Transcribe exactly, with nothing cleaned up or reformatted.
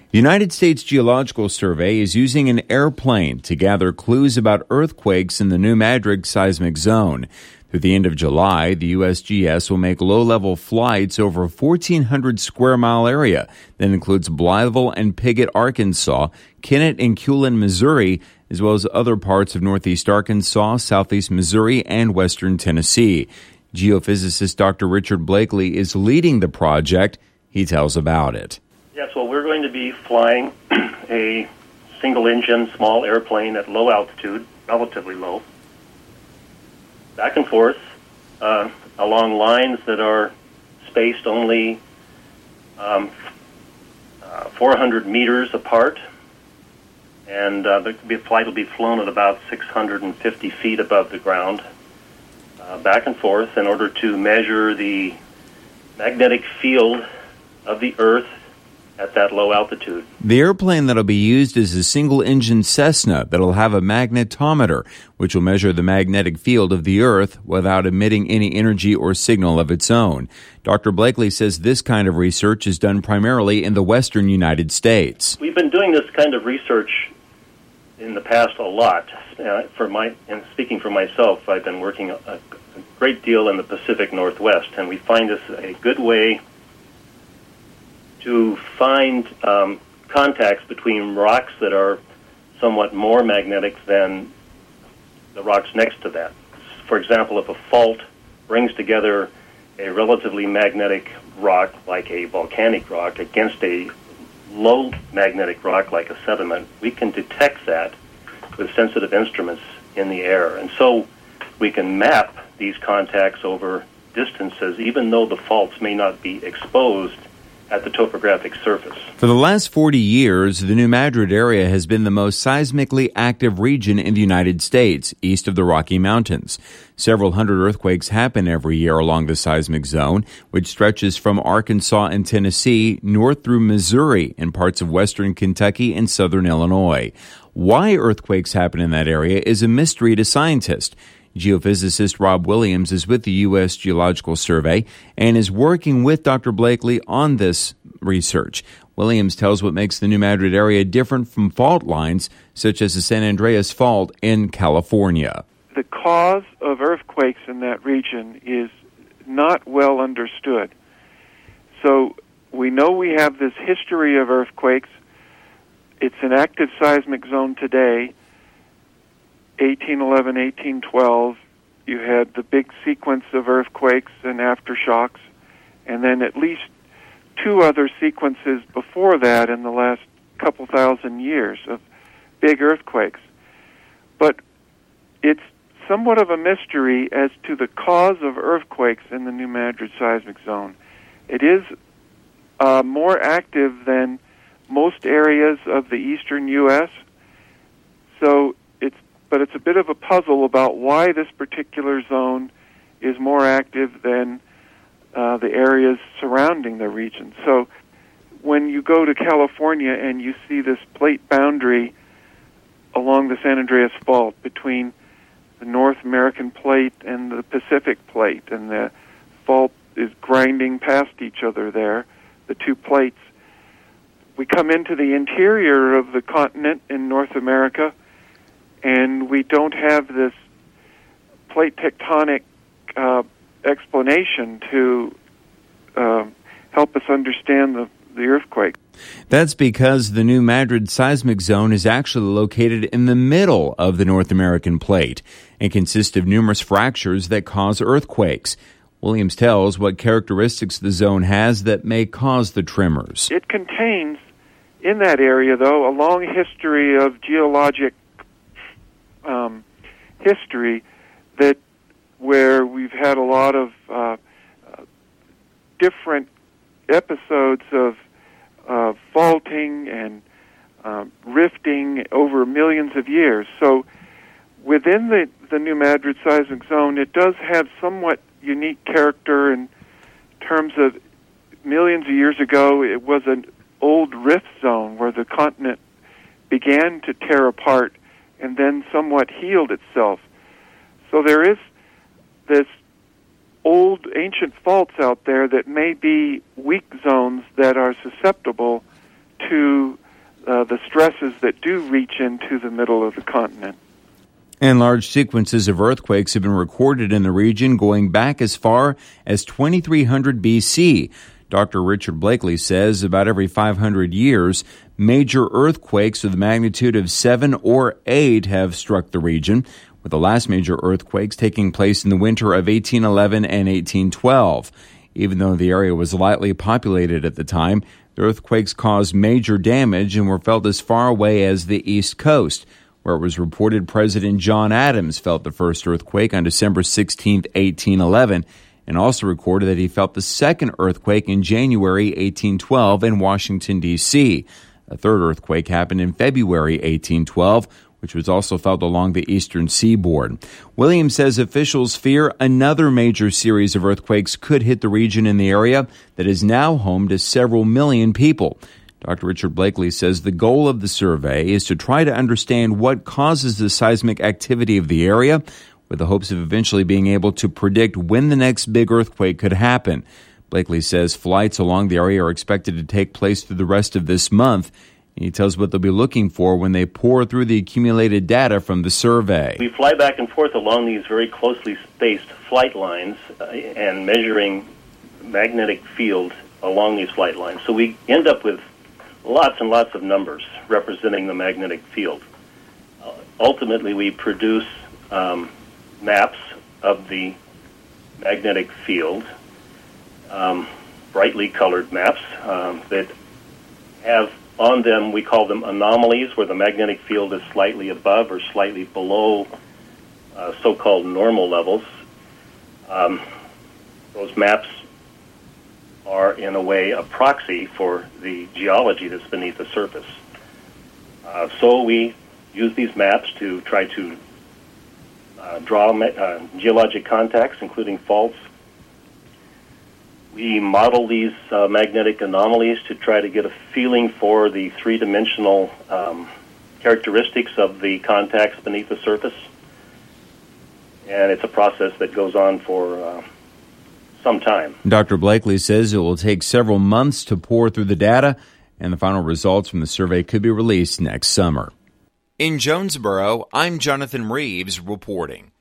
The United States Geological Survey is using an airplane to gather clues about earthquakes in the New Madrid seismic zone. Through the end of July, the U S G S will make low-level flights over a fourteen hundred square mile area that includes Blytheville and Piggott, Arkansas, Kennett and Culin, Missouri, as well as other parts of northeast Arkansas, southeast Missouri, and western Tennessee. Geophysicist Doctor Richard Blakely is leading the project. He tells about it. Yes, well, we're going to be flying a single-engine small airplane at low altitude, relatively low, back and forth uh, along lines that are spaced only um, uh, four hundred meters apart, and uh, the, the flight will be flown at about six hundred fifty feet above the ground, uh, back and forth in order to measure the magnetic field of the Earth at that low altitude. The airplane that'll be used is a single-engine Cessna that'll have a magnetometer, which will measure the magnetic field of the Earth without emitting any energy or signal of its own. Doctor Blakely says this kind of research is done primarily in the western United States. We've been doing this kind of research in the past a lot. Uh, for my, and speaking for myself, I've been working a, a great deal in the Pacific Northwest, and we find this a good way to find um, contacts between rocks that are somewhat more magnetic than the rocks next to that. For example, if a fault brings together a relatively magnetic rock like a volcanic rock against a low magnetic rock like a sediment, we can detect that with sensitive instruments in the air. And so we can map these contacts over distances, even though the faults may not be exposed at the topographic surface. For the last forty years, the New Madrid area has been the most seismically active region in the United States, east of the Rocky Mountains. Several hundred earthquakes happen every year along the seismic zone, which stretches from Arkansas and Tennessee north through Missouri and parts of western Kentucky and southern Illinois. Why earthquakes happen in that area is a mystery to scientists. Geophysicist Rob Williams is with the U S Geological Survey and is working with Doctor Blakely on this research. Williams tells what makes the New Madrid area different from fault lines, such as the San Andreas Fault in California. The cause of earthquakes in that region is not well understood. So we know we have this history of earthquakes. It's an active seismic zone today. eighteen eleven, eighteen twelve, you had the big sequence of earthquakes and aftershocks, and then at least two other sequences before that in the last couple thousand years of big earthquakes. But it's somewhat of a mystery as to the cause of earthquakes in the New Madrid seismic zone. It is uh, more active than most areas of the eastern U S, so it's but it's a bit of a puzzle about why this particular zone is more active than uh, the areas surrounding the region. So when you go to California and you see this plate boundary along the San Andreas Fault between the North American plate and the Pacific plate, and the fault is grinding past each other there, the two plates, we come into the interior of the continent in North America, and we don't have this plate tectonic uh, explanation to uh, help us understand the, the earthquake. That's because the New Madrid seismic zone is actually located in the middle of the North American plate and consists of numerous fractures that cause earthquakes. Williams tells what characteristics the zone has that may cause the tremors. It contains, in that area, though, a long history of geologic Um, history that where we've had a lot of uh, uh, different episodes of uh, faulting and uh, rifting over millions of years. So within the, the New Madrid seismic zone, it does have somewhat unique character in terms of millions of years ago, it was an old rift zone where the continent began to tear apart and then somewhat healed itself. So there is this old ancient faults out there that may be weak zones that are susceptible to uh, the stresses that do reach into the middle of the continent. And large sequences of earthquakes have been recorded in the region going back as far as twenty-three hundred B C. Doctor Richard Blakely says about every five hundred years, major earthquakes of the magnitude of seven or eight have struck the region, with the last major earthquakes taking place in the winter of eighteen eleven and eighteen twelve. Even though the area was lightly populated at the time, the earthquakes caused major damage and were felt as far away as the East Coast, where it was reported President John Adams felt the first earthquake on December sixteenth, eighteen eleven, and also recorded that he felt the second earthquake in January eighteen twelve in Washington, D C. A third earthquake happened in February eighteen twelve, which was also felt along the eastern seaboard. Williams says officials fear another major series of earthquakes could hit the region in the area that is now home to several million people. Doctor Richard Blakely says the goal of the survey is to try to understand what causes the seismic activity of the area, with the hopes of eventually being able to predict when the next big earthquake could happen. Blakely says flights along the area are expected to take place through the rest of this month. He tells what they'll be looking for when they pour through the accumulated data from the survey. We fly back and forth along these very closely spaced flight lines uh, and measuring magnetic field along these flight lines. So we end up with lots and lots of numbers representing the magnetic field. Uh, ultimately, we produce um, maps of the magnetic field, um, brightly colored maps um, that have on them, we call them anomalies, where the magnetic field is slightly above or slightly below uh, so-called normal levels. Um, those maps are, in a way, a proxy for the geology that's beneath the surface. Uh, so we use these maps to try to uh, draw uh, geologic contacts, including faults. We model these uh, magnetic anomalies to try to get a feeling for the three-dimensional um, characteristics of the contacts beneath the surface. And it's a process that goes on for uh, some time. Doctor Blakely says it will take several months to pour through the data, and the final results from the survey could be released next summer. In Jonesboro, I'm Jonathan Reeves reporting.